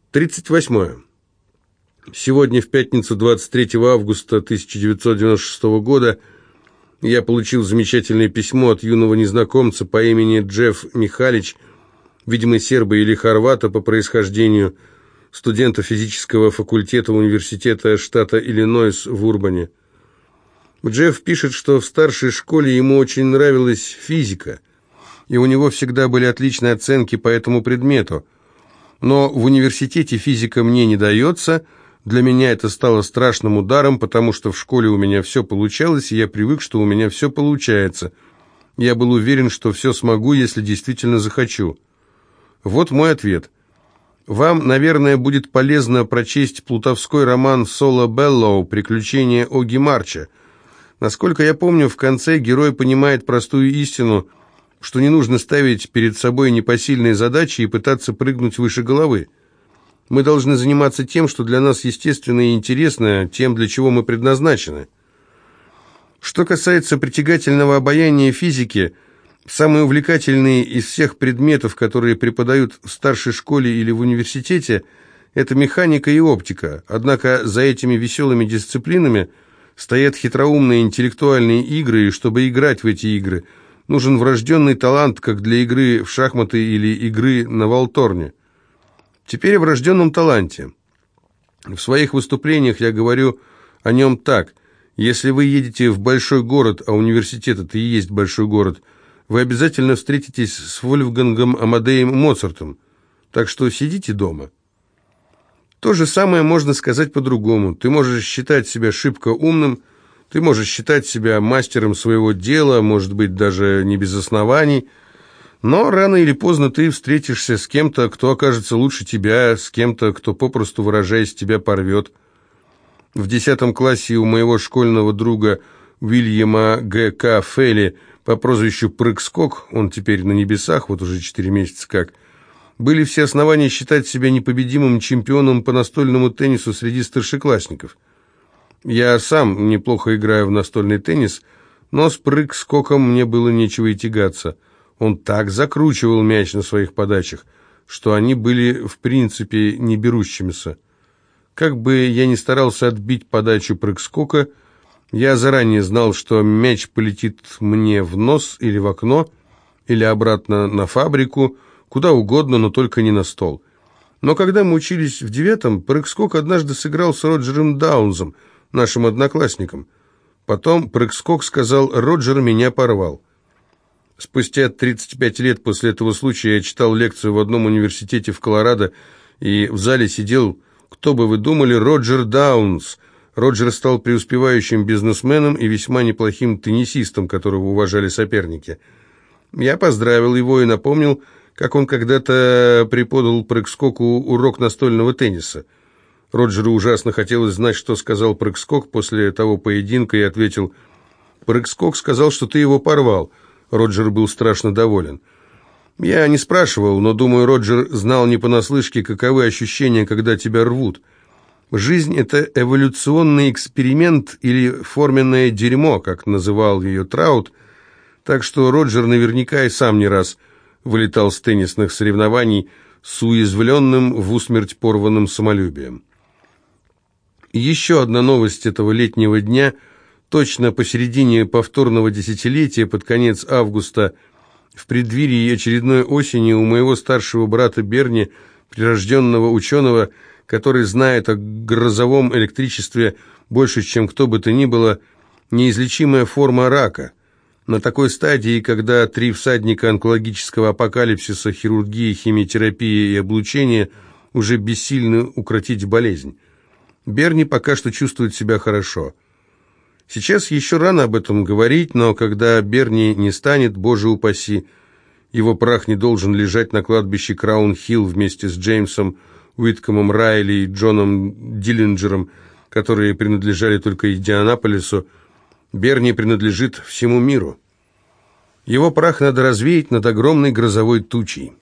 38. Сегодня, в пятницу, 23 августа 1996 года, я получил замечательное письмо от юного незнакомца по имени Джефф Михалич, видимо, серба или хорвата по происхождению, студента физического факультета университета штата Иллинойс в Урбане. Джефф пишет, что в старшей школе ему очень нравилась физика, и у него всегда были отличные оценки по этому предмету. Но в университете физика мне не дается. Для меня это стало страшным ударом, потому что в школе у меня все получалось, и я привык, что у меня все получается. Я был уверен, что все смогу, если действительно захочу. Вот мой ответ. Вам, наверное, будет полезно прочесть плутовской роман Соло Беллоу «Приключения Оги Марча». Насколько я помню, в конце герой понимает простую истину, что не нужно ставить перед собой непосильные задачи и пытаться прыгнуть выше головы. Мы должны заниматься тем, что для нас естественно и интересно, тем, для чего мы предназначены. Что касается притягательного обаяния физики, самый увлекательный из всех предметов, которые преподают в старшей школе или в университете, это механика и оптика. Однако за этими веселыми дисциплинами стоят хитроумные интеллектуальные игры, и чтобы играть в эти игры, нужен врожденный талант, как для игры в шахматы или игры на валторне. Теперь о врожденном таланте. В своих выступлениях я говорю о нем так. Если вы едете в большой город, а университет это и есть большой город, вы обязательно встретитесь с Вольфгангом Амадеем Моцартом. Так что сидите дома. То же самое можно сказать по-другому. Ты можешь считать себя шибко умным, ты можешь считать себя мастером своего дела, может быть, даже не без оснований, но рано или поздно ты встретишься с кем-то, кто окажется лучше тебя, с кем-то, кто, попросту выражаясь, тебя порвет. В 10 классе у моего школьного друга Уильяма Г.К. Фелли по прозвищу Прыг-скок, он теперь на небесах, вот уже 4 месяца как, были все основания считать себя непобедимым чемпионом по настольному теннису среди старшеклассников. Я сам неплохо играю в настольный теннис, но с Прыг-скоком мне было нечего и тягаться. Он так закручивал мяч на своих подачах, что они были в принципе не берущимися. Как бы я ни старался отбить подачу Прыг-скока, я заранее знал, что мяч полетит мне в нос или в окно, или обратно на фабрику, куда угодно, но только не на стол. Но когда мы учились в 9-м, Прыг-скок однажды сыграл с Роджером Даунсом, нашим одноклассником. Потом Прыг-скок сказал: «Роджер меня порвал». Спустя 35 лет после этого случая я читал лекцию в одном университете в Колорадо, и в зале сидел, кто бы вы думали, Роджер Даунс. Роджер стал преуспевающим бизнесменом и весьма неплохим теннисистом, которого уважали соперники. Я поздравил его и напомнил, как он когда-то преподал Прыг-скоку урок настольного тенниса. Роджеру ужасно хотелось знать, что сказал Прыг-скок после того поединка, и ответил: «Прыг-скок сказал, что ты его порвал». Роджер был страшно доволен. Я не спрашивал, но, думаю, Роджер знал не понаслышке, каковы ощущения, когда тебя рвут. Жизнь – это эволюционный эксперимент или форменное дерьмо, как называл ее Траут, так что Роджер наверняка и сам не раз вылетал с теннисных соревнований с уязвленным в усмерть порванным самолюбием. Еще одна новость этого летнего дня. Точно посередине повторного десятилетия, под конец августа, в преддверии очередной осени, у моего старшего брата Берни, прирожденного ученого, который знает о грозовом электричестве больше, чем кто бы то ни было, неизлечимая форма рака. На такой стадии, когда 3 всадника онкологического апокалипсиса, хирургия, химиотерапия и облучение уже бессильны укротить болезнь. Берни пока что чувствует себя хорошо. Сейчас еще рано об этом говорить, но когда Берни не станет, Боже упаси, его прах не должен лежать на кладбище Краун-Хилл вместе с Джеймсом Уиткомом Райли и Джоном Диллинджером, которые принадлежали только Индианаполису. Берни принадлежит всему миру. Его прах надо развеять над огромной грозовой тучей.